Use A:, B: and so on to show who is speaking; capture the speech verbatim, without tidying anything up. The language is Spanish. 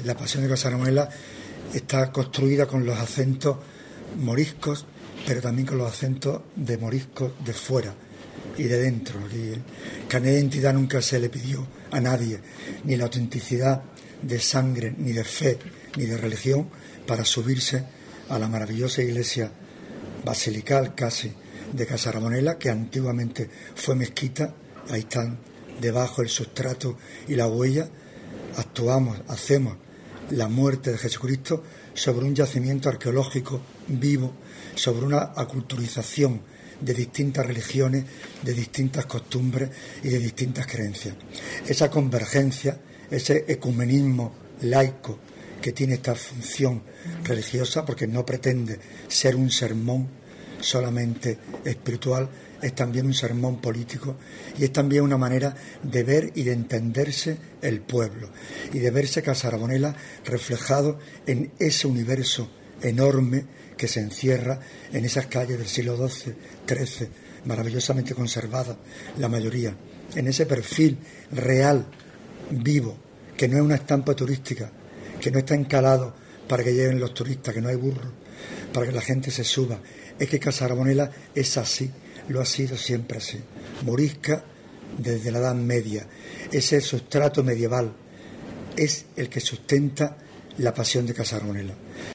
A: la Pasión de Casaramonela está construida con los acentos moriscos, pero también con los acentos de moriscos de fuera y de dentro. El carnet de identidad nunca se le pidió a nadie, ni la autenticidad de sangre, ni de fe, ni de religión, para subirse a la maravillosa iglesia basilical casi de Casaramonela, que antiguamente fue mezquita. Ahí están debajo el sustrato y la huella. Actuamos, hacemos la muerte de Jesucristo sobre un yacimiento arqueológico vivo, sobre una aculturización de distintas religiones, de distintas costumbres y de distintas creencias. Esa convergencia, ese ecumenismo laico que tiene esta función religiosa, porque no pretende ser un sermón solamente espiritual, es también un sermón político y es también una manera de ver y de entenderse el pueblo y de verse Casaramonela reflejado en ese universo enorme que se encierra en esas calles del siglo doce, trece, maravillosamente conservadas, la mayoría, en ese perfil real, vivo, que no es una estampa turística, que no está encalado para que lleguen los turistas, que no hay burros, para que la gente se suba. Es que Casaramonela es así, lo ha sido siempre así, morisca desde la Edad Media, ese sustrato medieval es el que sustenta la pasión de Casaramonela.